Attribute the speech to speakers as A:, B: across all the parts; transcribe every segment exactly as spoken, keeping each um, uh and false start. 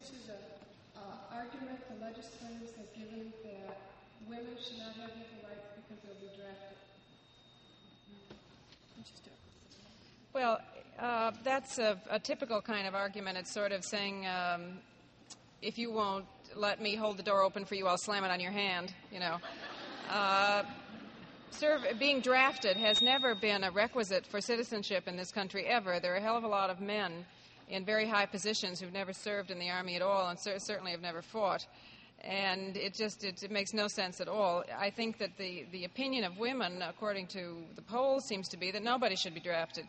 A: to the uh, argument the legislators have given that women should not have equal rights because they'll be drafted?
B: Well, uh, that's a, a typical kind of argument. It's sort of saying, um, if you won't let me hold the door open for you, I'll slam it on your hand, you know. Uh, serve, being drafted has never been a requisite for citizenship in this country ever. There are a hell of a lot of men in very high positions who've never served in the Army at all and cer- certainly have never fought. And it just it, it makes no sense at all. I think that the, the opinion of women, according to the polls, seems to be that nobody should be drafted.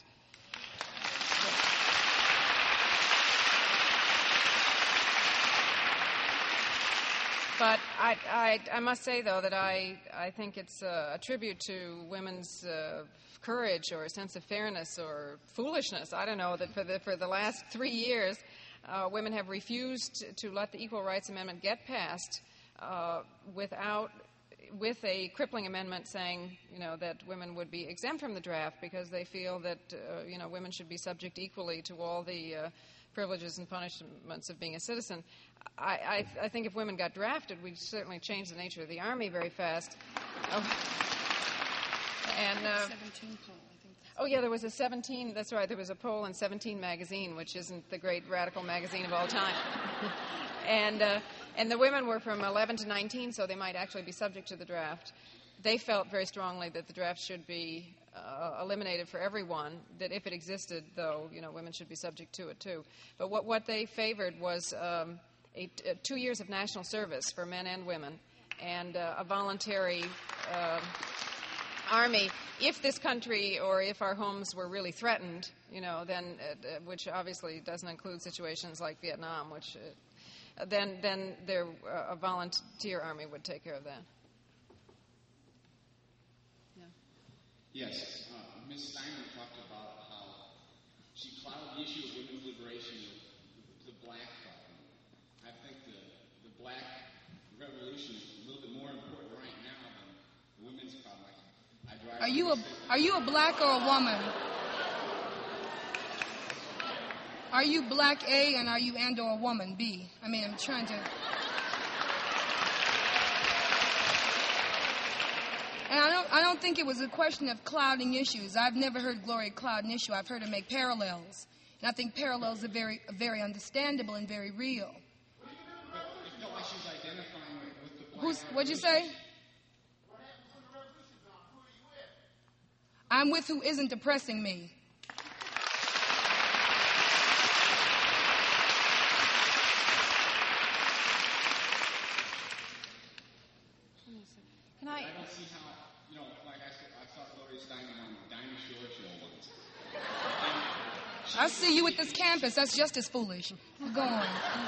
B: But I, I, I must say, though, that I, I think it's a, a tribute to women's uh, courage or a sense of fairness or foolishness. I don't know, that for the, for the last three years, uh, women have refused to let the Equal Rights Amendment get passed uh, without, with a crippling amendment saying, you know, that women would be exempt from the draft because they feel that, uh, you know, women should be subject equally to all the uh, privileges and punishments of being a citizen. I, I, I think if women got drafted, we'd certainly change the nature of the Army very fast. Oh, and uh,
A: seventeen poll, I think.
B: Oh, yeah, there was a seventeen, that's right, there was a poll in seventeen magazine, which isn't the great radical magazine of all time. and uh, and the women were from eleven to nineteen, so they might actually be subject to the draft. They felt very strongly that the draft should be uh, eliminated for everyone, that if it existed, though, you know, women should be subject to it, too. But what, what they favored was um, a, a two years of national service for men and women and uh, a voluntary uh, Army. If this country or if our homes were really threatened, you know, then, uh, which obviously doesn't include situations like Vietnam, which uh, then then there uh, a volunteer army would take care of that.
C: Yes, uh, Miz Steiner talked about how she clouded the issue of women's liberation with the black problem. I think the, the black revolution is a little bit more important right now than the women's problem. I, I drive
D: are you a are you a black or a woman? Are you black A and are you and or a woman B? I mean, I'm trying to. And I don't, I don't think it was a question of clouding issues. I've never heard Gloria cloud an issue. I've heard her make parallels. And I think parallels are very, very understandable and very real.
C: But it felt like she was identifying with the black.
D: Who's, what'd you say? I'm with who isn't oppressing me.
B: Can I?
C: I don't see how, you know, like I said, I saw Gloria Steinem on the Dinah Shore show once.
D: I see you at this campus. That's just as foolish. Go on.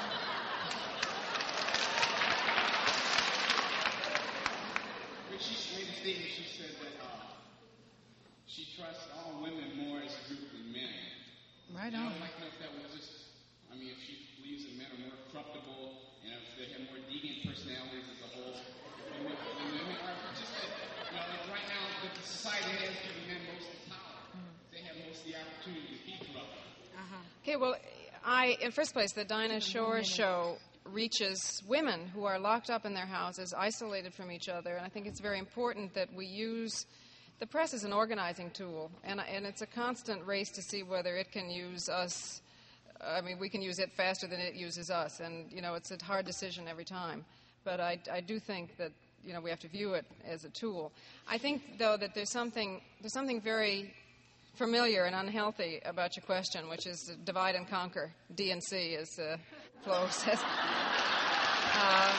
C: When she made a statement, she said that uh, she trusts all women more as a group than men.
D: Right
C: And I
D: on.
C: would like to know if that was just, I mean, if she believes that men are more corruptible and if they have more deviant personalities as a whole. And women, and women are just that, you know, like right now, the society has given men most of the power. They have most of the opportunity to be corrupt.
B: Okay, well, I, in first place, the Dinah Shore show reaches women who are locked up in their houses, isolated from each other, and I think it's very important that we use the press as an organizing tool, and, and it's a constant race to see whether it can use us. I mean, we can use it faster than it uses us, and, you know, it's a hard decision every time. But I, I do think that, you know, we have to view it as a tool. I think, though, that there's something there's something very familiar and unhealthy about your question, which is divide and conquer, D and C, as uh, Flo says. Um,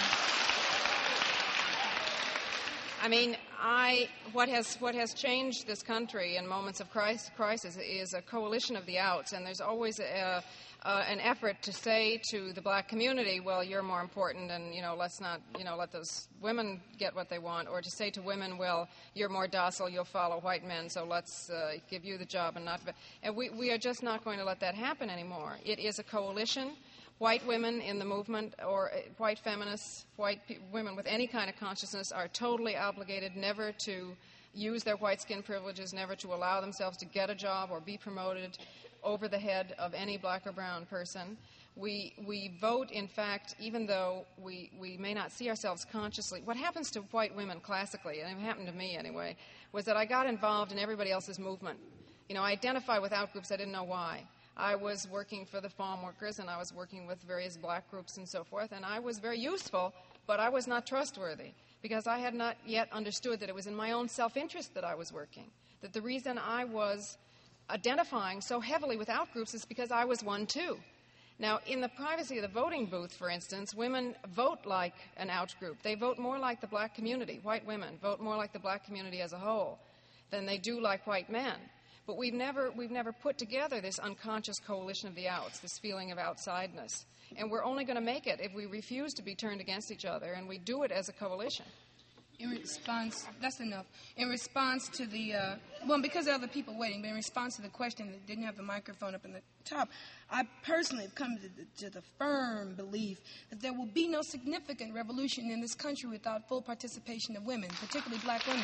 B: I mean, I what has what has changed this country in moments of crisis, crisis is a coalition of the outs, and there's always a, uh, an effort to say to the black community, well, you're more important, and, you know, let's not, you know, let those women get what they want, or to say to women, well, you're more docile, you'll follow white men, so let's uh, give you the job and not. And we we are just not going to let that happen anymore. It is a coalition. White women in the movement, or uh, white feminists, white pe- women with any kind of consciousness, are totally obligated never to use their white skin privileges, never to allow themselves to get a job or be promoted over the head of any black or brown person. We we vote, in fact, even though we, we may not see ourselves consciously. What happens to white women classically, and it happened to me anyway, was that I got involved in everybody else's movement. You know, I identified with outgroups. I didn't know why. I was working for the farm workers, and I was working with various black groups and so forth, and I was very useful, but I was not trustworthy because I had not yet understood that it was in my own self-interest that I was working, that the reason I was identifying so heavily with outgroups is because I was one too. Now, in the privacy of the voting booth, for instance, women vote like an outgroup. They vote more like the black community. White women vote more like the black community as a whole than they do like white men. But we've never, we've never put together this unconscious coalition of the outs, this feeling of outsideness. And we're only going to make it if we refuse to be turned against each other, and we do it as a coalition.
D: In response, that's enough. In response to the, uh, well, because there are other people waiting, but in response to the question that didn't have the microphone up in the top, I personally have come to the, to the firm belief that there will be no significant revolution in this country without full participation of women, particularly black women.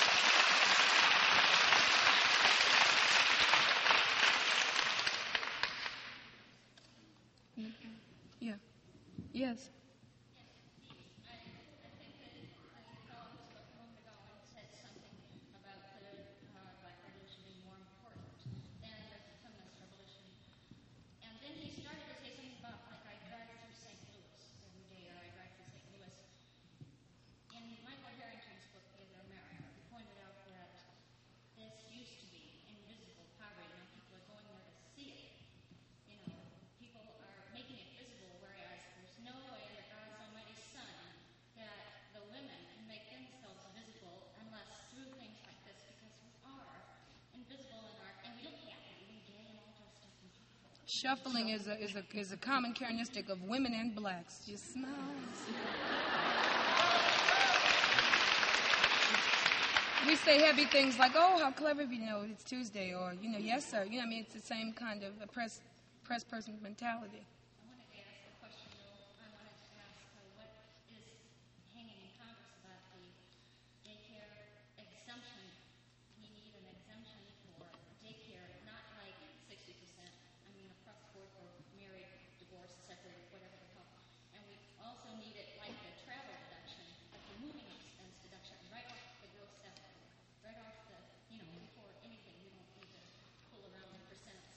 D: Yeah. Yes. Shuffling is a, is a is a common characteristic of women and blacks. Just smile. We say heavy things like, "Oh, how clever! You know, it's Tuesday," or you know, "Yes, sir." You know, I mean, it's the same kind of a press press person mentality.
E: I wanted to ask a question, though. I wanted to ask uh, what is hanging in Congress about the daycare exemption. We need an exemption for daycare, not like sixty percent. I mean, across the board for married, divorced, separated, whatever the hell. And we also need it like the travel deduction, like the moving expense deduction, right off the gross salary, right off the, you know, before anything. We don't need to pull around the percents.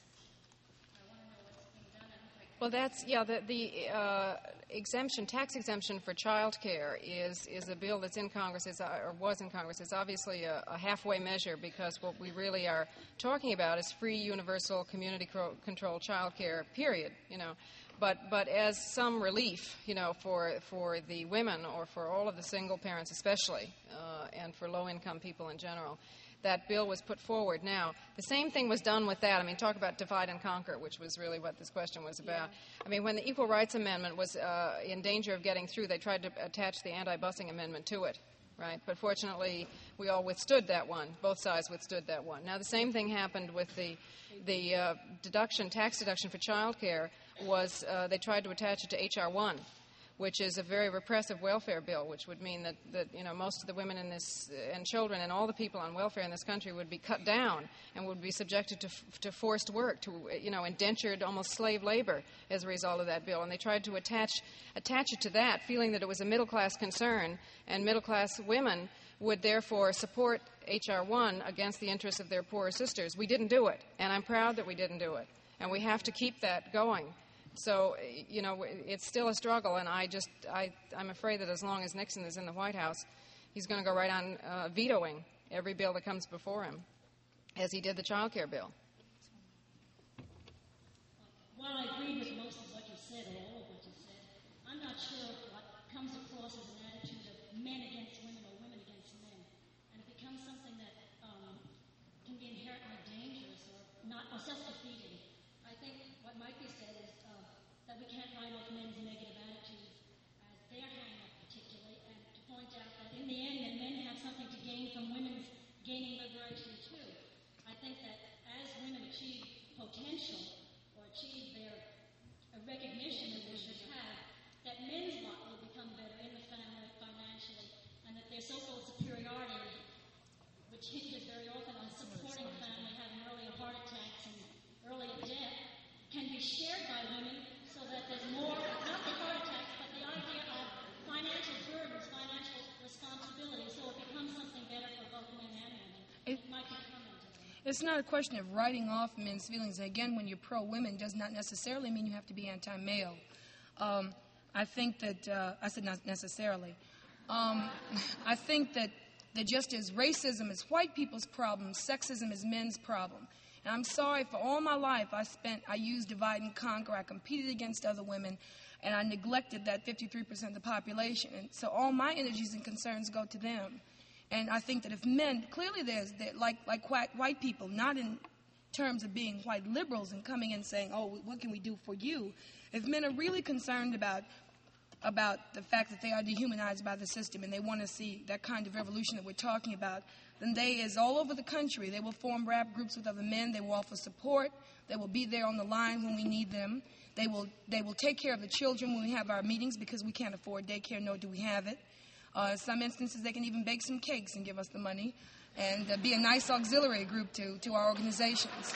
E: I want to know what's being done. I don't like.
B: Well, that's, yeah, the, the uh, exemption, tax exemption for child care is, is a bill that's in Congress, it's, uh, or was in Congress. It's obviously a, a halfway measure because what we really are talking about is free, universal, community-controlled child care, period, you know. But, but as some relief, you know, for, for the women or for all of the single parents especially, uh, and for low-income people in general, that bill was put forward. Now, the same thing was done with that. I mean, talk about divide and conquer, which was really what this question was about. Yeah. I mean, when the Equal Rights Amendment was uh, in danger of getting through, they tried to attach the anti-busing amendment to it, right? But fortunately, we all withstood that one. Both sides withstood that one. Now, the same thing happened with the the uh, deduction, tax deduction for child care was uh, they tried to attach it to H R one, which is a very repressive welfare bill, which would mean that, that you know, most of the women in this, uh, and children and all the people on welfare in this country would be cut down and would be subjected to, f- to forced work, to, you know, indentured, almost slave labor as a result of that bill. And they tried to attach, attach it to that, feeling that it was a middle-class concern, and middle-class women would therefore support H R one against the interests of their poorer sisters. We didn't do it, and I'm proud that we didn't do it. And we have to keep that going. So, you know, it's still a struggle, and I just, I, I'm afraid that as long as Nixon is in the White House, he's going to go right on uh, vetoing every bill that comes before him, as he did the child care bill.
E: While I agree with most of what you said, or all of what you said, I'm not sure what comes across as an attitude of men against women or women against men. And it becomes something that um, can be inherently dangerous or not or self-defeating. I think what Mikey said is uh, that we can't write off men's negative attitudes as their hang-up particularly, and to point out that in the end, that men have something to gain from women's gaining liberation too. I think that as women achieve potential or achieve their uh, recognition that they should have, that men's lot will become better in the family financially, and that their so-called superiority, which hinges very often on supporting the family, having earlier heart attacks and earlier death, can be shared by women so that
D: it's not a question of writing off men's feelings. And again, when you're pro-women, does not necessarily mean you have to be anti-male. Um, I think that, uh, I said not necessarily. Um, I think that, that just as racism is white people's problem, sexism is men's problem. And I'm sorry, for all my life I spent, I used divide and conquer. I competed against other women, and I neglected that fifty-three percent of the population. And so all my energies and concerns go to them. And I think that if men, clearly there's, like, like white, white people, not in terms of being white liberals and coming in saying, oh, what can we do for you? If men are really concerned about about the fact that they are dehumanized by the system and they want to see that kind of revolution that we're talking about, then they, as all over the country, they will form rap groups with other men. They will offer support. They will be there on the line when we need them. They will, they will take care of the children when we have our meetings because we can't afford daycare, nor do we have it. Uh, in some instances, they can even bake some cakes and give us the money and uh, be a nice auxiliary group to, to our organizations.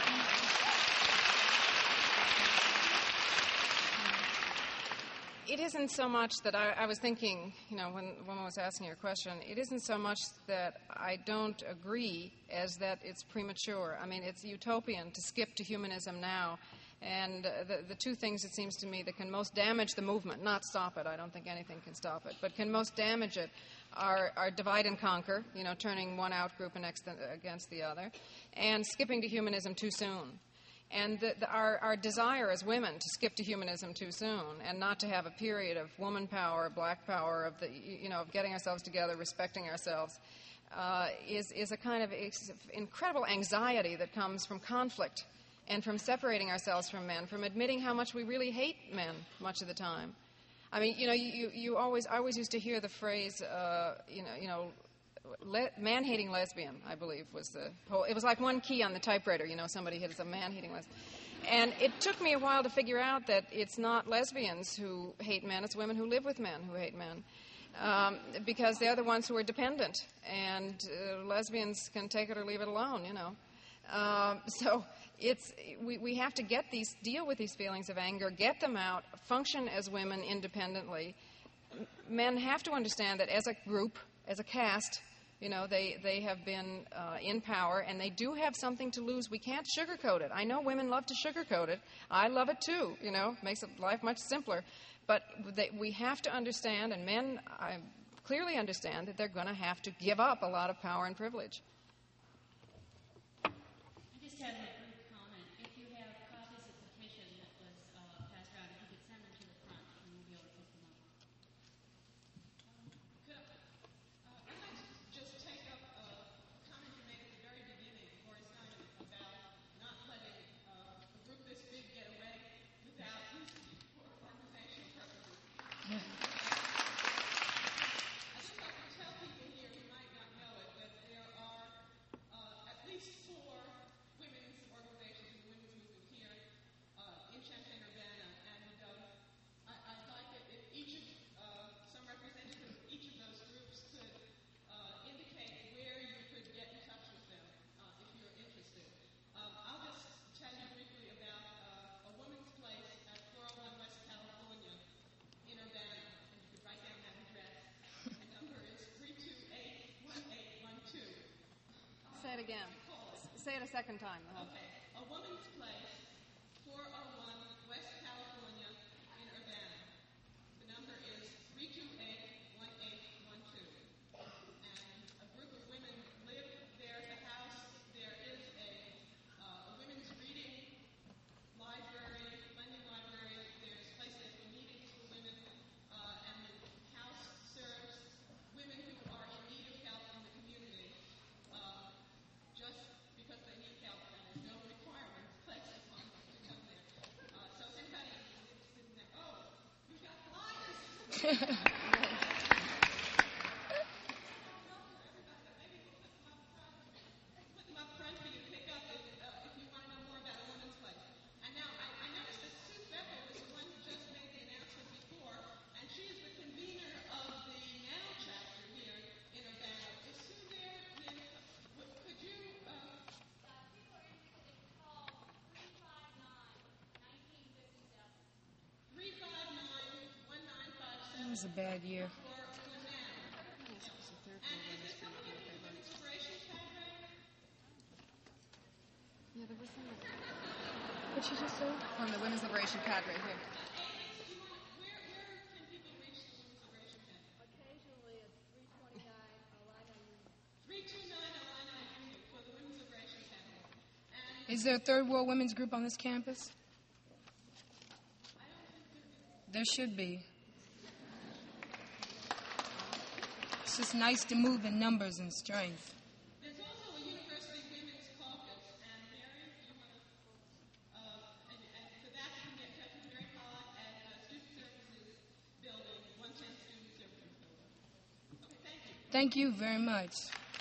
B: It isn't so much that I, I was thinking, you know, when when I was asking your question, it isn't so much that I don't agree as that it's premature. I mean, it's utopian to skip to humanism now. And uh, the, the two things, it seems to me, that can most damage the movement, not stop it, I don't think anything can stop it, but can most damage it, are, are divide and conquer, you know, turning one out group against the, against the other, and skipping to humanism too soon. And the, the, our, our desire as women to skip to humanism too soon and not to have a period of woman power, black power, of the, you know, of getting ourselves together, respecting ourselves, uh, is, is a kind of incredible anxiety that comes from conflict and from separating ourselves from men, from admitting how much we really hate men much of the time. I mean, you know, you, you always, I always used to hear the phrase, uh, you know, you know, Le- man-hating lesbian, I believe, was the whole... It was like one key on the typewriter, you know, somebody hit as a man-hating lesbian. And it took me a while to figure out that it's not lesbians who hate men, it's women who live with men who hate men. Um, because they're the ones who are dependent, and uh, lesbians can take it or leave it alone, you know. Um, so it's we, we have to get these, deal with these feelings of anger, get them out, function as women independently. Men have to understand that as a group, as a caste, you know, they, they have been uh, in power, and they do have something to lose. We can't sugarcoat it. I know women love to sugarcoat it. I love it too, you know, makes life much simpler. But they, we have to understand, and men I clearly understand, that they're going to have to give up a lot of power and privilege.
E: I just have a brief comment. If you have copies of the petition that was uh, passed around, if you could send them to the front, and we'll be able to pick them up.
B: Say it again. Say it a second time. Uh-huh.
F: Okay. A Woman's Place, four oh one West California in Urbana. The number is three two eight, one eight one two. And a group of women live there at the house. There is a, uh, a women's reading library, lending library. There's places for meetings for women. Uh, and the house serves women who are in need of help in the community. Uh, just because they need help, and there's no requirements placed upon them to come there. Uh, so if anybody is interested in that, oh, you've got flyers. Put them up front for you to pick up if, uh, if you want to know more about a woman's place. And now I, I noticed that Sue Bevel was the one who just made the announcement before, and she is the convener of the Now chapter here in Urbana. Is Sue there? Then, w- could you? Uh, three five nine, one nine five seven.
D: It was a bad year.
F: For, for now. And is there somebody in the Women's Inspiration Cadre?
B: Yeah, there was some
D: What'd she just say?
B: from the Women's Liberation Cadre here.
D: Is there a Third World Women's Group on this campus? There should be. It's just nice to move in numbers and strength.
F: There's also a University Women's Caucus, and Mary, you want to, uh, and, and for that you can get in touch with Mary Pollock at the Student Services Building, one ten Student Services Building. Okay, thank you.
D: Thank you very much.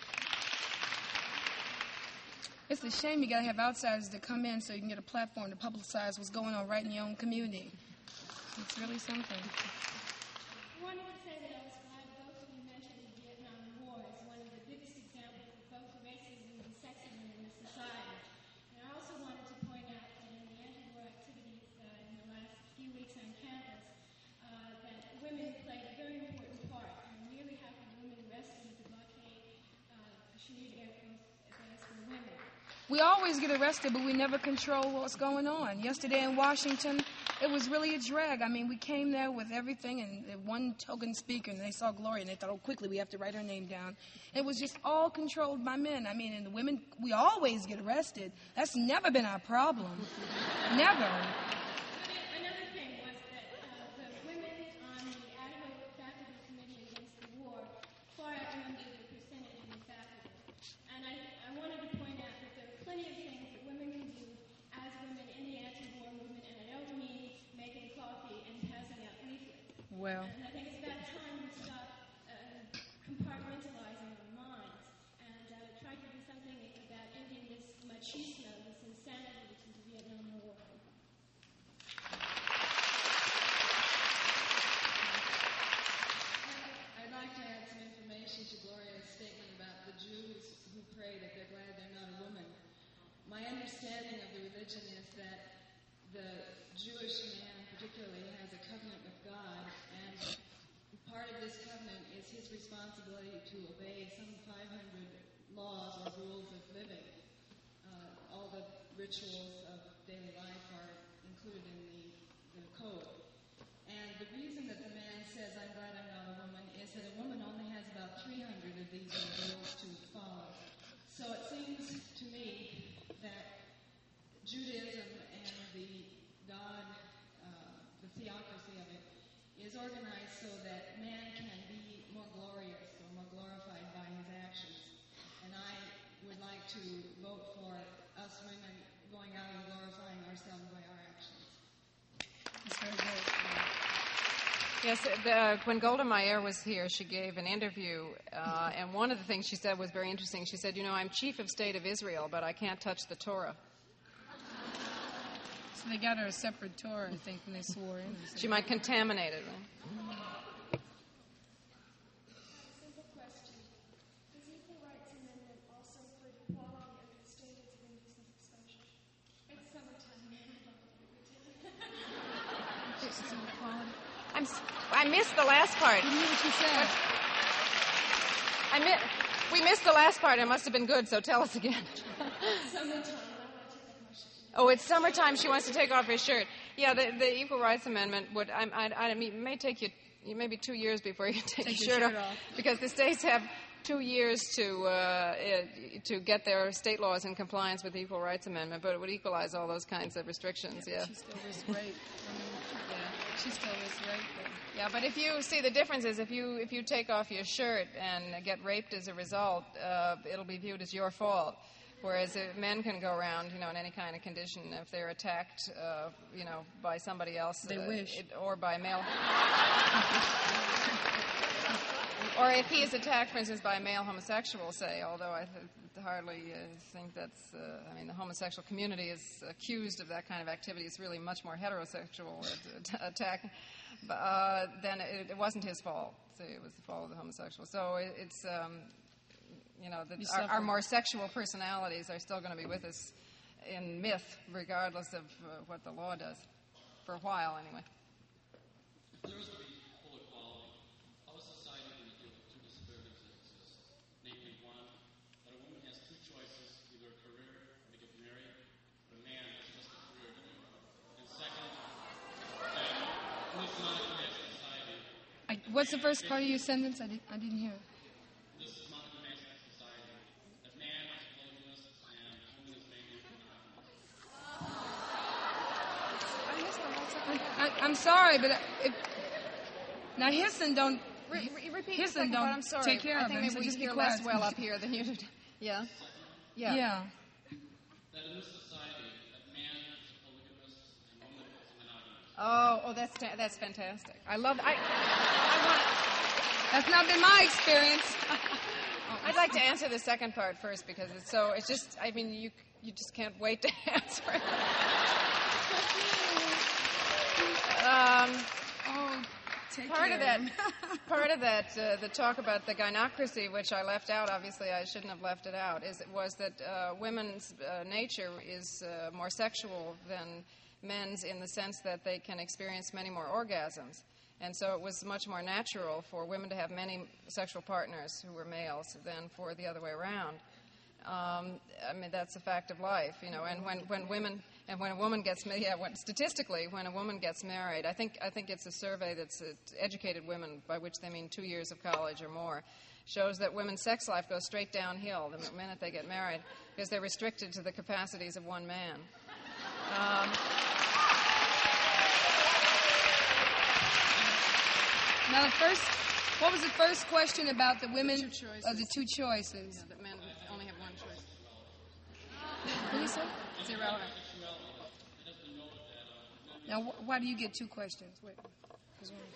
D: It's a shame you gotta have outsiders to come in so you can get a platform to publicize what's going on right in your own community. It's really something.
E: I wanted to say that I was glad both of you mentioned the Vietnam War as one of the biggest examples of both racism and sexism in the society. And I also wanted to point out that in the anti-war activities uh, in the last few weeks on campus, uh, that women played a very important part. And nearly half of the women arrested at the blockade uh, Shanid Air Force Base were women.
D: We always get arrested, but we never control what's going on. Yesterday in Washington, it was really a drag. I mean, we came there with everything and one token speaker, and they saw Gloria, and they thought, oh, quickly, we have to write her name down. It was just all controlled by men. I mean, and the women, we always get arrested. That's never been our problem. Never.
E: Another thing was that uh, the women on the ad hoc faculty committee against the war far outnumbered the percentage in the faculty. And I, I wanted to point out that there are plenty of things that women can do as women in the anti-war movement, and I don't mean making coffee and passing out leaflets.
D: Well,
E: And I think it's about time we stop uh, compartmentalizing our minds and uh, try to do something about ending this machismo, this insanity which is the Vietnam War.
G: I'd like to add some information to Gloria's statement about the Jews who pray that they're glad they're not a woman. My understanding of the religion is that the Jewish man particularly has a covenant with God, and part of this covenant is his responsibility to obey some five hundred laws or rules of living. Uh, all the rituals of daily life are included in the, the code. And the reason that the man says, I'm glad I'm not a woman, is that a woman only has about three hundred of these rules to follow. So it seems to me that Judaism and the God, uh, the theocracy of it, is organized so that man can be more glorious or more glorified by his actions. And I would like to vote for us women going out and glorifying ourselves by our actions.
D: that's very good.
B: Yes, the, when Golda Meir was here, she gave an interview, uh, and one of the things she said was very interesting. She said, you know, I'm chief of state of Israel, but I can't touch the Torah.
D: So they got her a separate Torah, I think, when they swore in.
B: She might contaminate it. Right?
A: Simple question. Does Equal Rights Amendment also include equality under the standards of indecent exposure? It's summertime.
B: I'm, s- I missed the last part.
D: Didn't hear what she said.
B: I mi- we missed the last part. It must have been good, so tell us again.
A: Summertime.
B: Oh, it's summertime. She wants to take off her shirt. Yeah, the, the Equal Rights Amendment would. I, I, I mean, it may take you maybe two years before you take,
D: Take
B: your
D: your
B: shirt
D: shirt
B: off,
D: off.
B: because the states have two years to uh, eh, to get their state laws in compliance with the Equal Rights Amendment. But it would equalize all those kinds of restrictions. Yeah.
D: She still risks rape. I mean, yeah, she still risks rape. But
B: Yeah, but if you see the difference is if you if you take off your shirt and get raped as a result, uh, it'll be viewed as your fault. Whereas uh, men can go around, you know, in any kind of condition if they're attacked, uh, you know, by somebody else,
D: They
B: uh,
D: wish.
B: it, or by male, or if he is attacked, for instance, by a male homosexual, say. Although I th- hardly uh, think that's, uh, I mean, the homosexual community is accused of that kind of activity. It's really much more heterosexual at- attack. But, uh, then it, it wasn't his fault. See, it was the fault of the homosexual. So it, it's. Um, You know, the,
D: You
B: our, our
D: suffer.
B: more sexual personalities are still going to be with us in myth, regardless of uh, what the law does, for a while anyway.
H: If there was to be full equality, how is society going to deal with two disparities that exist? Namely, one, that a woman has two choices, either a career or to get married, this monogamous society,
D: I, what's the first part of your sentence? I, did, I didn't hear it.
H: this monogamous society, that man is polygamous and woman is maybe monogamous.
D: I, I'm sorry, but if, now Hisson don't.
B: Re- re- repeat
D: Hisson
B: the second
D: don't
B: part. I'm sorry.
D: take care
B: I
D: of
B: think
D: him,
B: maybe
D: so
B: we
D: just be
B: hear
D: quiet.
B: less well up here than you did. Yeah. Yeah.
D: Yeah.
H: That in this society, that man is polygamous and woman is monogamous.
B: Oh, oh, that's ta- that's fantastic. I love. I, I want.
D: That's not been my experience.
B: I'd like to answer the second part first because it's so. It's just. I mean, you you just can't wait to answer it. um,
D: Oh, take
B: part
D: care
B: of that.
D: him.
B: Part of that. Uh, the talk about the gynocracy, which I left out. Obviously, I shouldn't have left it out. Is was that uh, women's uh, nature is uh, more sexual than men's in the sense that they can experience many more orgasms. And so it was much more natural for women to have many sexual partners who were males than for the other way around. Um, I mean, that's a fact of life, you know. And when, when women and when a woman gets ma- yeah, when, statistically, when a woman gets married, I think I think it's a survey that's uh, educated women, by which they mean two years of college or more, shows that women's sex life goes straight downhill the minute they get married because they're restricted to the capacities of one man. Um,
D: Now the first, what was the first question about the women?
B: The two choices.
D: Of the two choices.
B: Yeah, that men only have one choice.
D: What do you say?
B: It's irrelevant.
D: Now, wh- why do you get two questions? Wait. there's one.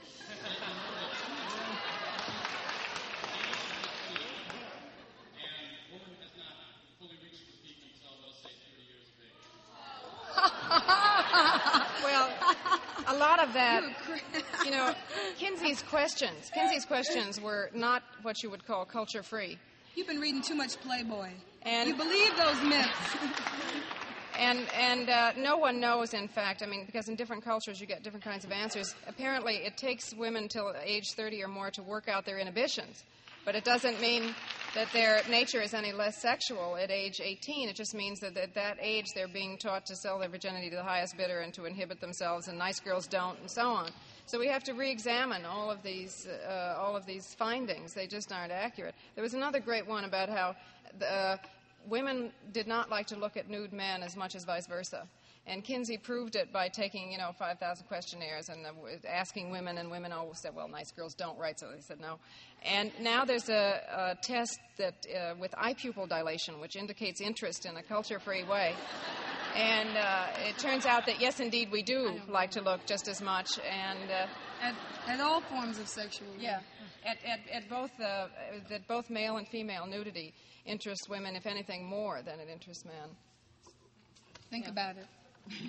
H: Woman has not fully reached the peak until, let's say, thirty years of age.
B: Well, a lot of that, you know, Kinsey's questions, Kinsey's questions were not what you would call culture free.
D: You've been reading too much Playboy.
B: And-
D: you believe those myths.
B: And and uh, no one knows, in fact, I mean, because in different cultures you get different kinds of answers. Apparently, it takes women till age thirty or more to work out their inhibitions. But it doesn't mean that their nature is any less sexual at age eighteen. It just means that at that age they're being taught to sell their virginity to the highest bidder and to inhibit themselves, and nice girls don't, and so on. So we have to re-examine all of these uh, all of these findings. They just aren't accurate. There was another great one about how the, uh, women did not like to look at nude men as much as vice versa. And Kinsey proved it by taking, you know, five thousand questionnaires and uh, asking women, and women always said, well, nice girls don't, right? So they said no. And now there's a, a test that uh, with eye pupil dilation, which indicates interest in a culture-free way. And uh, it turns out that, yes, indeed, we do like to look just as much. And uh,
D: At, at all forms of sexual.
B: yeah, at, at, at both uh, that both male and female nudity interests women, if anything, more than it interests men.
D: Think
B: Yeah.
D: about it.
E: I'm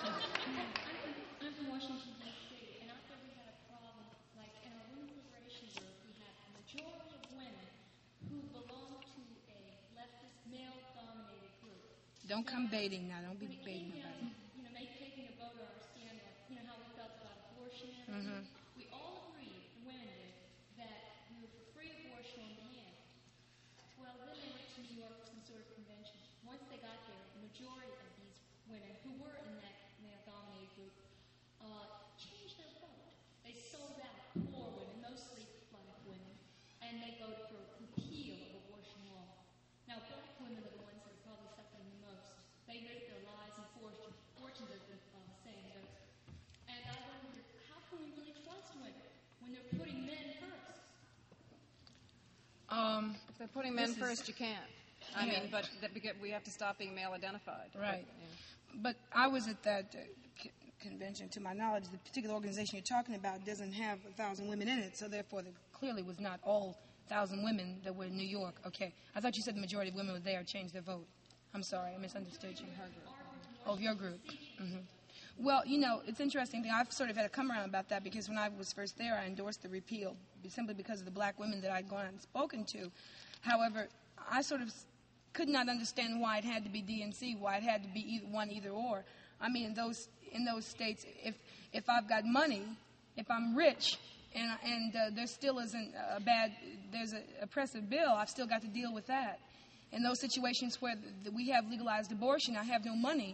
E: from Washington, D C, and out there we had a problem, like in our women's liberation group, we had a majority of women who belonged to a leftist, male-dominated group.
D: Don't come baiting now. Don't be
E: When it
D: baiting
E: came down
D: nobody.
E: to, you know, make, taking a vote on our stand on, you know, how we felt about abortion and everything, we all agreed, the women did, that we were for free abortion on demand. Well, then they went to New York for some sort of convention. Once they got there, the majority of these women who were in that male-dominated group uh, changed their vote. They sold out poor women, mostly black women, and they voted for repeal of abortion law. Now, black women are the ones that are probably suffering the most. They risk their lives and fortunes, fortunes as the uh, saying goes. And I wonder, how can we really trust women when they're putting men first?
D: Um,
B: If they're putting men
D: This is-
B: first, you can't. I
D: Yeah.
B: mean, but that, because we have to stop being male-identified.
D: Right.
B: But, yeah.
D: But I was at that uh, c- convention. To my knowledge, the particular organization you're talking about doesn't have a thousand women in it, so therefore, there clearly was not all thousand women that were in New York. Okay, I thought you said the majority of women were there changed their vote. I'm sorry, I misunderstood you. Oh, of your group. hmm Well, you know, it's interesting. I've sort of had a come around about that because when I was first there, I endorsed the repeal simply because of the black women that I'd gone and spoken to. However, I sort of could not understand why it had to be D N C, why it had to be either one, either or. I mean, in those in those states, if if I've got money, if I'm rich, and and uh, there still isn't a bad, there's an oppressive bill, I've still got to deal with that. In those situations where th- we have legalized abortion, I have no money.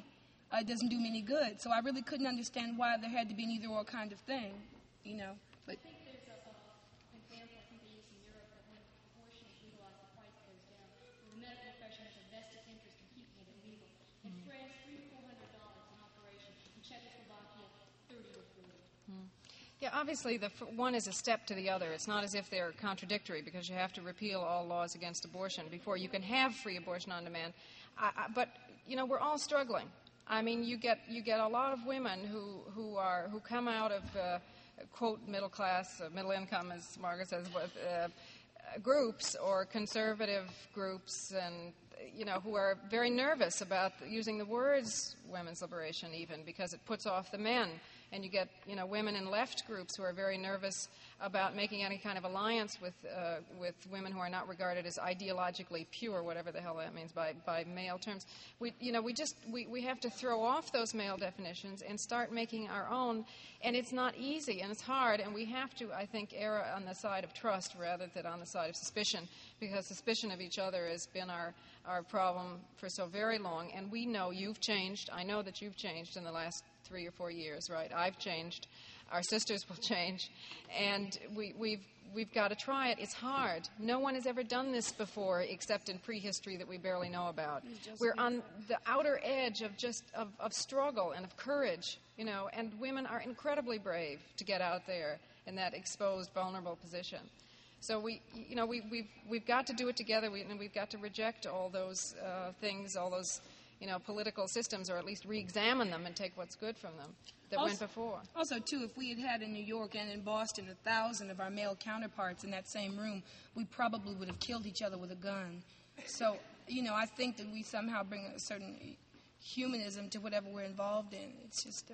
D: uh, it doesn't do me any good. So I really couldn't understand why there had to be an either-or kind of thing, you know. But
A: I think there's a, uh, an example I think they use in Europe that when abortion is legalized, the price goes down. The medical profession has a vested interest in keeping it illegal. In France, three to four hundred dollars an operation. In Czechoslovakia, thirty to forty.
B: Yeah, obviously, the f- one is a step to the other. It's not as if they're contradictory because you have to repeal all laws against abortion before you can have free abortion on demand. I, I, but you know, we're all struggling. I mean, you get you get a lot of women who who are who come out of uh, quote middle class, uh, middle income, as Margaret says, with uh, groups or conservative groups, and you know, who are very nervous about using the words women's liberation, even because it puts off the men. And you get, you know, women in left groups who are very nervous about making any kind of alliance with uh, with women who are not regarded as ideologically pure, whatever the hell that means by, by male terms. We, you know, we just we, we have to throw off those male definitions and start making our own. And it's not easy and it's hard. And we have to, I think, err on the side of trust rather than on the side of suspicion, because suspicion of each other has been our our problem for so very long. And we know you've changed. I know that you've changed in the last three or four years, right? I've changed. Our sisters will change. And we, we've we've got to try it. It's hard. No one has ever done this before except in prehistory that we barely know about. We're on the outer edge of just of, of struggle and of courage, you know, and women are incredibly brave to get out there in that exposed, vulnerable position. So we, you know, we, we've we've got to do it together, we, and we've got to reject all those uh, things, all those, you know, political systems, or at least re-examine them and take what's good from them that
D: also,
B: went before.
D: Also, too, if we had had in New York and in Boston a thousand of our male counterparts in that same room, we probably would have killed each other with a gun. So, you know, I think that we somehow bring a certain humanism to whatever we're involved in. It's just... Um,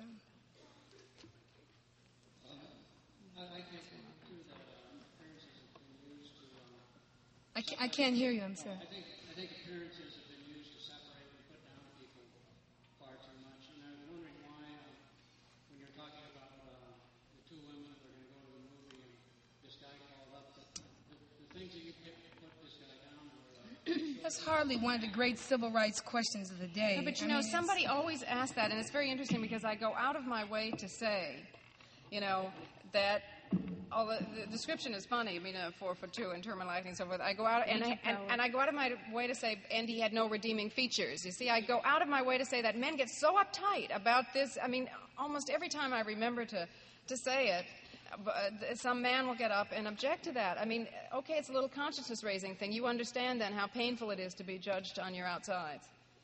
I: I, I think, too, that uh, appearances have been used to... Um,
D: I, can't, I can't hear you, I'm sorry.
I: I think, I think appearances have been used to separate and put down people far too much. And I was wondering why, uh, when you're talking about uh, the two women that are going to go to the movie and this guy called up, the, the, the things that you picked to put this guy down were... Uh,
D: That's hardly one of the great civil rights questions of the day.
B: No, but you
D: I
B: know,
D: mean,
B: somebody always asks that, and it's very interesting because I go out of my way to say, you know, that all the, the description is funny, I mean, uh, four foot two and terminal acting and so forth. I go out and I, and, and I go out of my way to say, and he had no redeeming features. You see, I go out of my way to say that men get so uptight about this. I mean, almost every time I remember to, to say it, uh, some man will get up and object to that. I mean, okay, it's a little consciousness-raising thing. You understand then how painful it is to be judged on your outsides.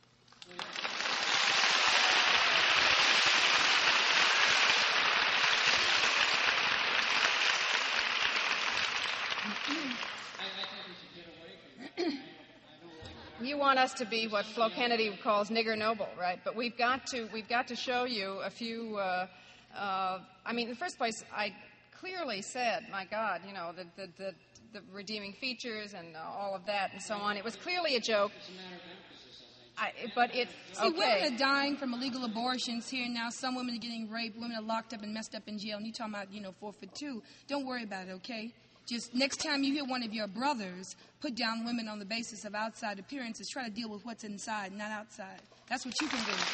B: You want us to be what Flo Kennedy calls nigger noble, right? But we've got to we've got to show you a few. Uh, uh, I mean, in the first place, I clearly said, "My God, you know, the the the, the redeeming features and uh, all of that and so on." It was clearly a joke. I, but it
D: See,
B: okay.
D: women are dying from illegal abortions here now. Some women are getting raped. Women are locked up and messed up in jail. And you talking about, you know, four foot two. Don't worry about it, okay? Just next time you hear one of your brothers put down women on the basis of outside appearances, try to deal with what's inside, not outside. That's what you can do.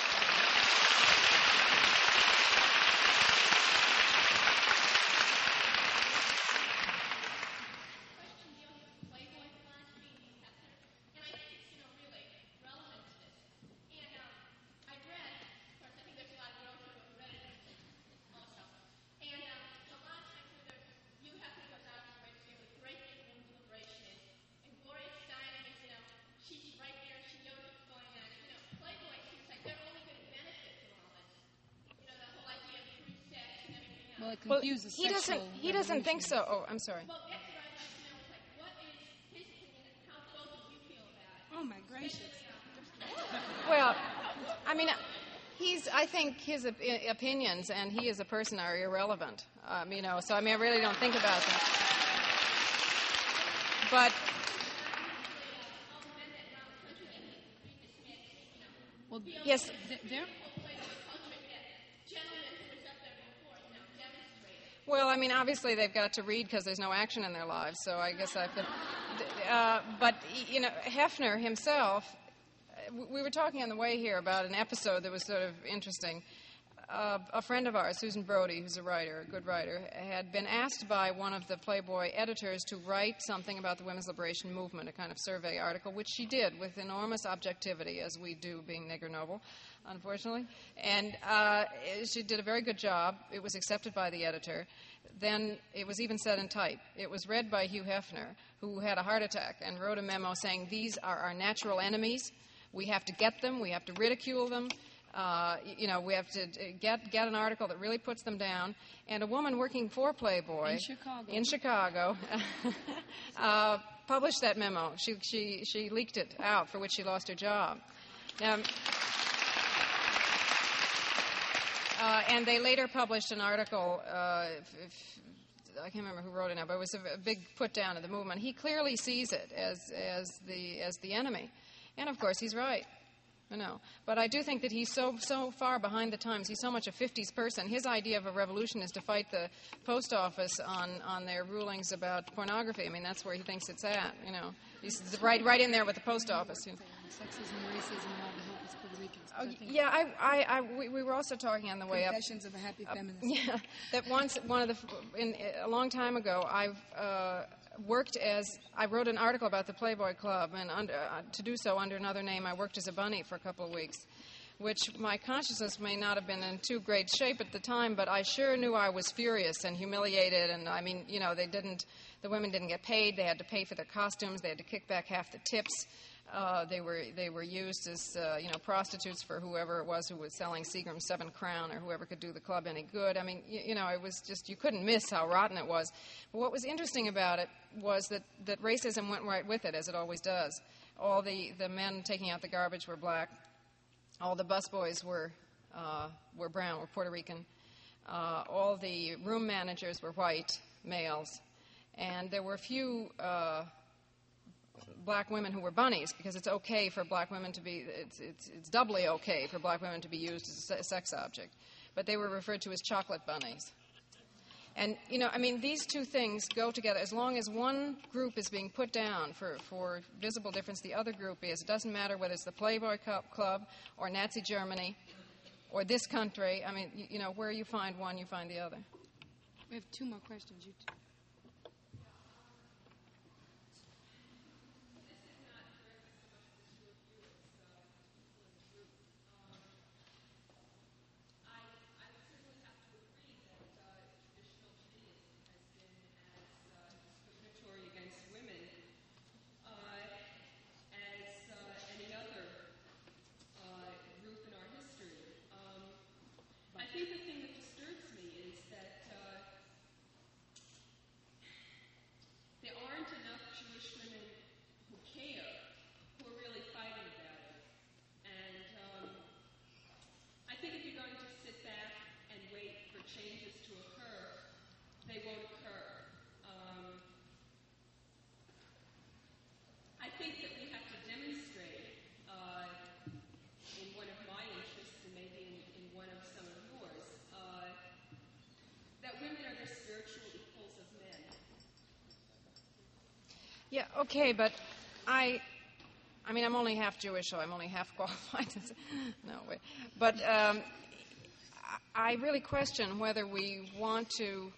D: Well, it
B: Well,
D: confuses
B: he doesn't.
D: sexual
B: He doesn't think
D: revolution.
B: so. Oh, I'm sorry.
A: Well, that's what I'd like to know. Like, what is his opinion and how both of you feel about it?
D: Oh, my gracious.
B: Well, I mean, he's. I think his op- opinions and he as a person are irrelevant. Um, you know, so I mean, I really don't think about them. But
D: Well,
B: yes,
D: th- there.
B: well, I mean, obviously they've got to read because there's no action in their lives. So I guess I've. Been, uh, but you know, Hefner himself we were talking on the way here about an episode that was sort of interesting. Uh, a friend of ours, Susan Brody, who's a writer, a good writer, had been asked by one of the Playboy editors to write something about the women's liberation movement, a kind of survey article, which she did with enormous objectivity, as we do being nigger noble, unfortunately. And uh, she did a very good job. It was accepted by the editor. Then it was even said in type. It was read by Hugh Hefner, who had a heart attack and wrote a memo saying, these are our natural enemies. We have to get them. We have to ridicule them. Uh, you know, we have to get get an article that really puts them down. And a woman working for Playboy
D: in Chicago,
B: in Chicago uh, published that memo. She she she leaked it out, for which she lost her job. Now, uh, and they later published an article. Uh, if, if, I can't remember who wrote it now, but it was a, a big put down of the movement. He clearly sees it as as the as the enemy, and of course he's right. I know. But I do think that he's so so far behind the times. He's so much a fifties person. His idea of a revolution is to fight the post office on, on their rulings about pornography. I mean, that's where he thinks it's at, you know. He's right right in there with the post office. You know.
D: Sexism, racism, and all the helpless Puerto Ricans.
B: Oh, yeah, I, I, I, we, we were also talking on the way up.
D: Confessions of a Happy Feminist.
B: Uh, yeah, that once, one of the, in, a long time ago, I've uh, worked as, I wrote an article about the Playboy Club, and under, uh, to do so under another name, I worked as a bunny for a couple of weeks, which my consciousness may not have been in too great shape at the time, but I sure knew I was furious and humiliated, and I mean, you know, they didn't, the women didn't get paid, they had to pay for their costumes, they had to kick back half the tips. Uh, they were they were used as uh, you know prostitutes for whoever it was who was selling Seagram's Seven Crown or whoever could do the club any good. I mean, you, you know, it was just, you couldn't miss how rotten it was. But what was interesting about it was that, that racism went right with it, as it always does. All the, the men taking out the garbage were black. All the busboys were uh, were brown, were Puerto Rican. Uh, all the room managers were white males, and there were a few. Uh, black women who were bunnies, because it's okay for black women to be, it's, it's, it's doubly okay for black women to be used as a sex object. But they were referred to as chocolate bunnies. And, you know, I mean, these two things go together. As long as one group is being put down for, for visible difference, the other group is. It doesn't matter whether it's the Playboy Club or Nazi Germany or this country. I mean, you, you know, where you find one, you find the other.
D: We have two more questions. You two.
F: I think the thing that disturbs me is that uh, there aren't enough Jewish women who care, who are really fighting about it. And um, I think if you're going to sit back and wait for changes to occur, they won't occur. Um, I think that we have to demonstrate uh, in one of my interests, and maybe in, in one of some of yours, uh, that women are the spiritual equals of men.
B: Yeah, okay, but I, I mean, I'm only half Jewish, so I'm only half qualified. No way. But um, I really question whether we want to.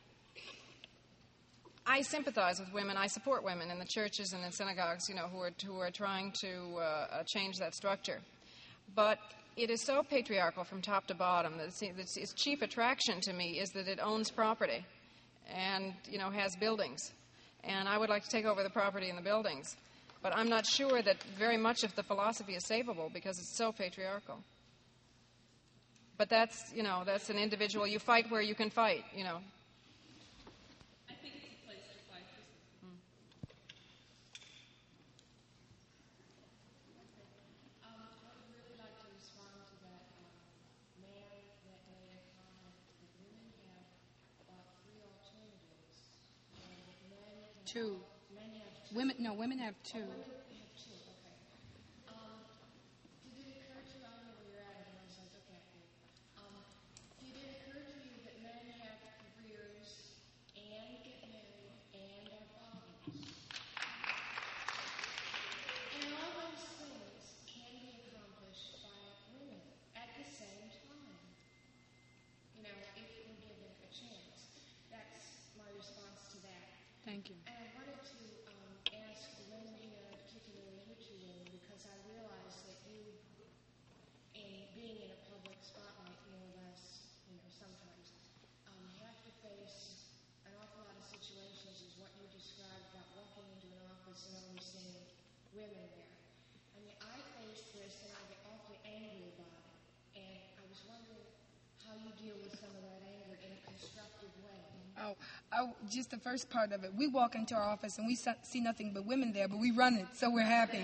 B: I sympathize with women. I support women in the churches and in synagogues, you know, who are who are trying to uh, change that structure. But it is so patriarchal from top to bottom that it's, its chief attraction to me is that it owns property, and you know has buildings, and I would like to take over the property and the buildings. But I'm not sure that very much of the philosophy is savable because it's so patriarchal. But that's you know that's an individual. You fight where you can fight, you know.
D: Two. Women, no, women have two.
A: And all those things can be
D: Thank you.
J: And I wanted to um, ask the women here, particularly you two women, because I realize that you, in being in a public spotlight, more or less, you know, sometimes, um, have to face an awful lot of situations as what you described about walking into an office and only seeing women there. I mean, I face this and I get awfully angry about it. And I was wondering how you deal with some of that anger in a constructive way.
D: Oh, I, just the first part of it. We walk into our office and we see nothing but women there, but we run it, so we're happy.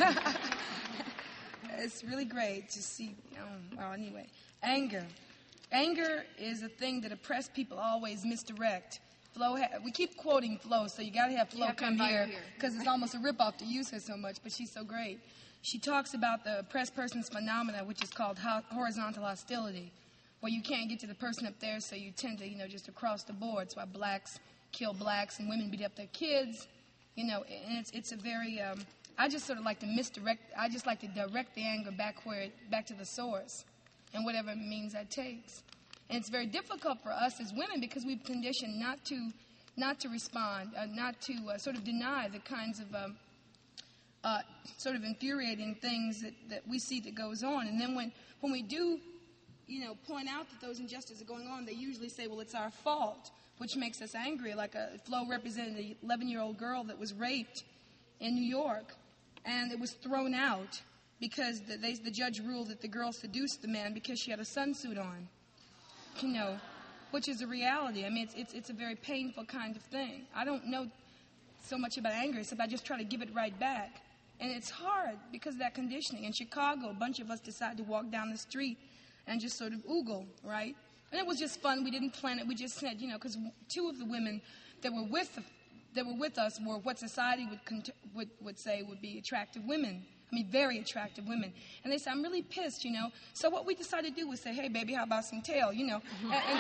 D: It's really great to see. Um, well, anyway, anger. Anger is a thing that oppressed people always misdirect. Flo, ha- we keep quoting Flo, so you got to have Flo
B: have to
D: come
B: invite her
D: here
B: here.
D: because it's almost a ripoff to use her so much, but she's so great. She talks about the oppressed person's phenomena, which is called ho- horizontal hostility, where you can't get to the person up there, so you tend to, you know, just across the board. It's why blacks kill blacks and women beat up their kids, you know, and it's it's a very, um, I just sort of like to misdirect, I just like to direct the anger back where, it, back to the source, and whatever means that takes. And it's very difficult for us as women because we've conditioned not to, not to respond, uh, not to uh, sort of deny the kinds of um, uh, sort of infuriating things that, that we see that goes on. And then when, when we do, you know, point out that those injustices are going on, they usually say, well, it's our fault, which makes us angry. Like a Flo represented an eleven-year-old girl that was raped in New York, and it was thrown out because the, they, the judge ruled that the girl seduced the man because she had a sunsuit on, you know, which is a reality. I mean, it's, it's, it's a very painful kind of thing. I don't know so much about anger, except I just try to give it right back. And it's hard because of that conditioning. In Chicago, a bunch of us decided to walk down the street and just sort of oogle, right? And it was just fun. We didn't plan it. We just said, you know, because two of the women that were with the, that were with us were what society would, cont- would would say would be attractive women. I mean, very attractive women. And they said, I'm really pissed, you know. So what we decided to do was say, hey, baby, how about some tail, you know? Mm-hmm. And,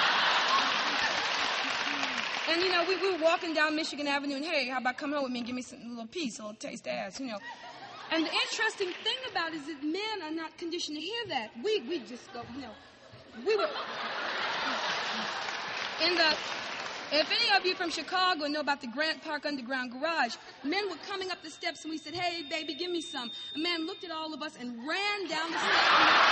D: and, and, you know, we, we were walking down Michigan Avenue, and, hey, how about come home with me and give me some, a little piece, a little taste of ass, you know. And the interesting thing about it is that men are not conditioned to hear that. We we just go, you know, we were in the. If any of you from Chicago know about the Grant Park Underground Garage, men were coming up the steps and we said, hey, baby, give me some. A man looked at all of us and ran down the steps.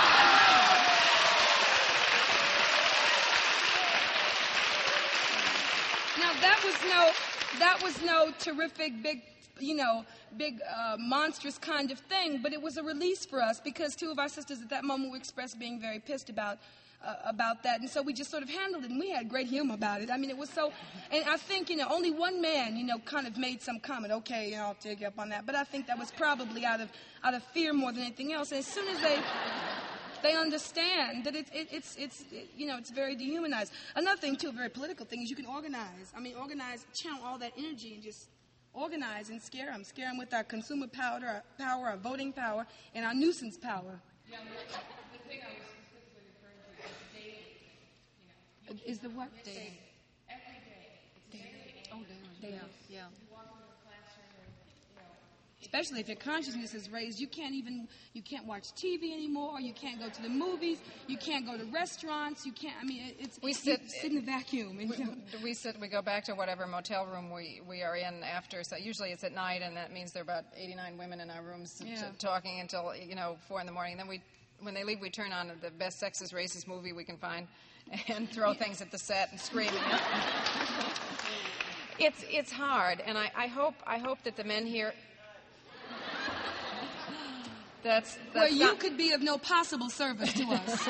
D: Now that was no, that was no terrific big, you know, big uh, monstrous kind of thing, but it was a release for us because two of our sisters at that moment were expressed being very pissed about uh, about that, and so we just sort of handled it, and we had great humor about it. I mean, it was so, and I think, you know, only one man, you know, kind of made some comment, okay, you know, I'll take you up on that, but I think that was probably out of out of fear more than anything else. And as soon as they they understand that it, it, it's it's it, you know, it's very dehumanized. Another thing too, a very political thing, is you can organize. I mean, organize, channel all that energy and just organize and scare them. Scare them with our consumer power, our power, our voting power, and our nuisance power.
J: Yeah, the thing I was specifically referring to is the daily thing. You know,
D: Is the what?
J: Daily. Every day. It's daily.
D: Oh, daily. Yeah, yeah.
J: You walk into a classroom and, you know,
D: Especially if your consciousness is raised, you can't even, you can't watch T V anymore, you can't go to the movies, you can't go to restaurants, you can't, I mean, it, it's,
B: We
D: you
B: sit-
D: sit in the vacuum. And,
B: We, we sit. We go back to whatever motel room we, we are in after. So usually it's at night, and that means there are about eighty-nine women in our rooms t-
D: Yeah.
B: talking until you know four in the morning. Then we, when they leave, we turn on the best sexist racist movie we can find, and throw things at the set and scream. It's it's hard, and I, I hope I hope that the men here. That's, that's
D: where you
B: not,
D: could be of no possible service to us.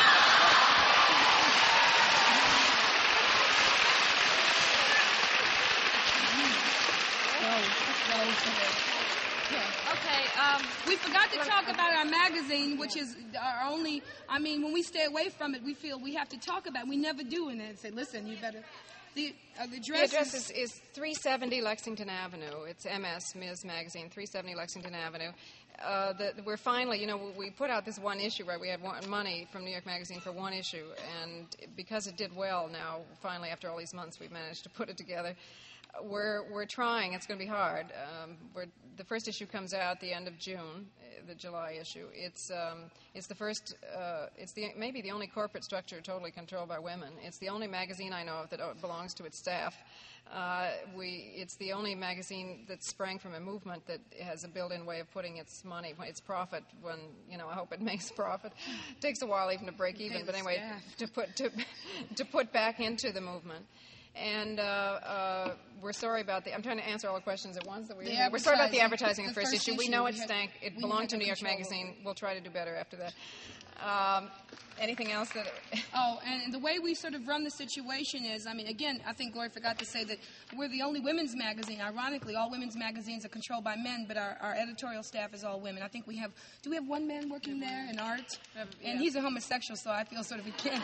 A: Okay, um,
D: We forgot to talk about our magazine, which is our only, I mean, when we stay away from it, we feel we have to talk about it. We never do, and then say, listen, you better. The, uh, the address,
B: the address is, is three seventy Lexington Avenue. It's M S, Miz Magazine, three seventy Lexington Avenue. uh, that we're finally, you know, we put out this one issue, right? We had one, money from New York Magazine for one issue, and because it did well now, finally, after all these months, we've managed to put it together. We're we're trying. It's going to be hard. Um, we're, the first issue comes out the end of June, the July issue. It's um, it's the first. Uh, it's the maybe the only corporate structure totally controlled by women. It's the only magazine I know of that belongs to its staff. Uh, we it's the only magazine that sprang from a movement that has a built-in way of putting its money, its profit. When you know, I hope it makes profit. It takes a while even to break even, but anyway, to put to to put back into the movement. And uh, uh, we're sorry about the. I'm trying to answer all the questions at once. That we. We're sorry about the advertising
D: the
B: in the first,
D: first
B: issue. We
D: issue,
B: know
D: we
B: it
D: have-
B: stank. It
D: we
B: belonged
D: have
B: to
D: no
B: New York
D: control
B: Magazine. We'll try to do better after that. Um, anything else that?
D: Oh, and the way we sort of run the situation is, I mean, again, I think Gloria forgot to say that we're the only women's magazine. Ironically, all women's magazines are controlled by men, but our, our editorial staff is all women. I think we have, do we have one man working there in art?
B: Have-
D: And
B: yeah.
D: he's a homosexual, so I feel sort of again.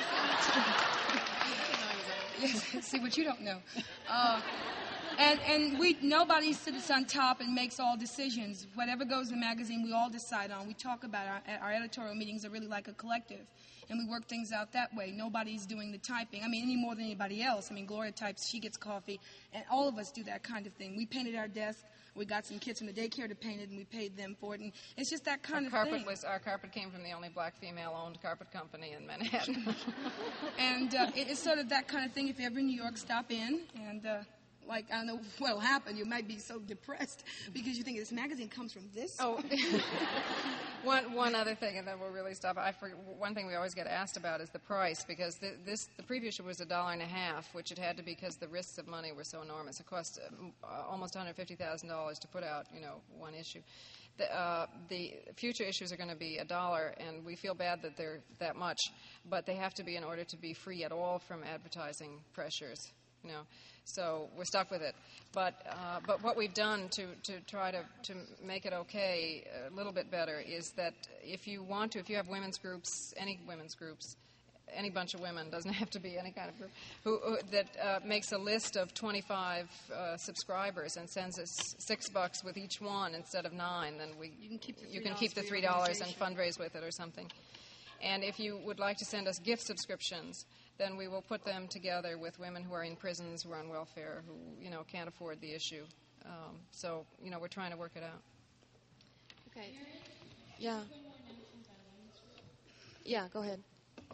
D: Yes, see what you don't know. Uh, and and we nobody sits on top and makes all decisions. Whatever goes in the magazine, we all decide on. We talk about our our editorial meetings are really like a collective, and we work things out that way. Nobody's doing the typing. I mean, any more than anybody else. I mean, Gloria types, she gets coffee, and all of us do that kind of thing. We painted our desk. We got some kids from the daycare to paint it, and we paid them for it. And it's just that kind
B: Our
D: of
B: carpet
D: thing.
B: was our carpet came from the only black female-owned carpet company in Manhattan.
D: And uh, it- it's sort of that kind of thing. If you're ever in New York, stop in. And, uh, like, I don't know what'll happen. You might be so depressed because you think this magazine comes from this.
B: Oh, one one other thing, and then we'll really stop. I forget, one thing we always get asked about is the price, because the, this the previous issue was a dollar and a half, which it had to be because the risks of money were so enormous. It cost um, uh, almost one hundred fifty thousand dollars to put out, you know, one issue. The, uh, the future issues are going to be a dollar, and we feel bad that they're that much, but they have to be in order to be free at all from advertising pressures, you know. So we're stuck with it. But uh, but what we've done to, to try to, to make it okay a little bit better is that if you want to, if you have women's groups, any women's groups, any bunch of women, doesn't have to be any kind of group, who, who that uh, makes a list of twenty-five uh, subscribers and sends us six bucks with each one instead of nine, then we
D: You can keep the
B: you can
D: $3
B: keep the
D: for
B: three
D: your
B: dollars and
D: organization.
B: fundraise with it or something. And if you would like to send us gift subscriptions, then we will put them together with women who are in prisons, who are on welfare, who, you know, can't afford the issue. Um, so, you know, we're trying to work it out.
K: Okay. Yeah. Yeah, go ahead.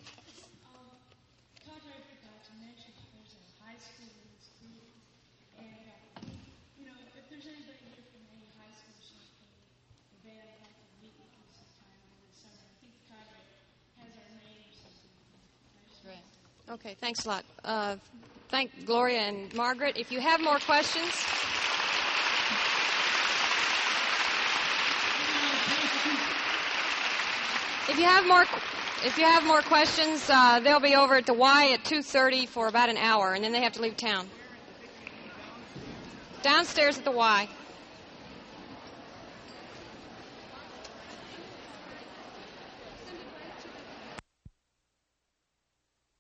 E: Contrary forgot to mention that there's a high school in this group, and uh, you know, if there's anybody here from any high school something, they would like to meet with you sometime over the summer. I think the cadre has our name or something. I just
K: Right. Okay, thanks a lot. Uh, thank Gloria and Margaret. If you have more questions. If you have more, if you have more questions, uh, they'll be over at the Y at two thirty for about an hour, and then they have to leave town. Downstairs at the Y.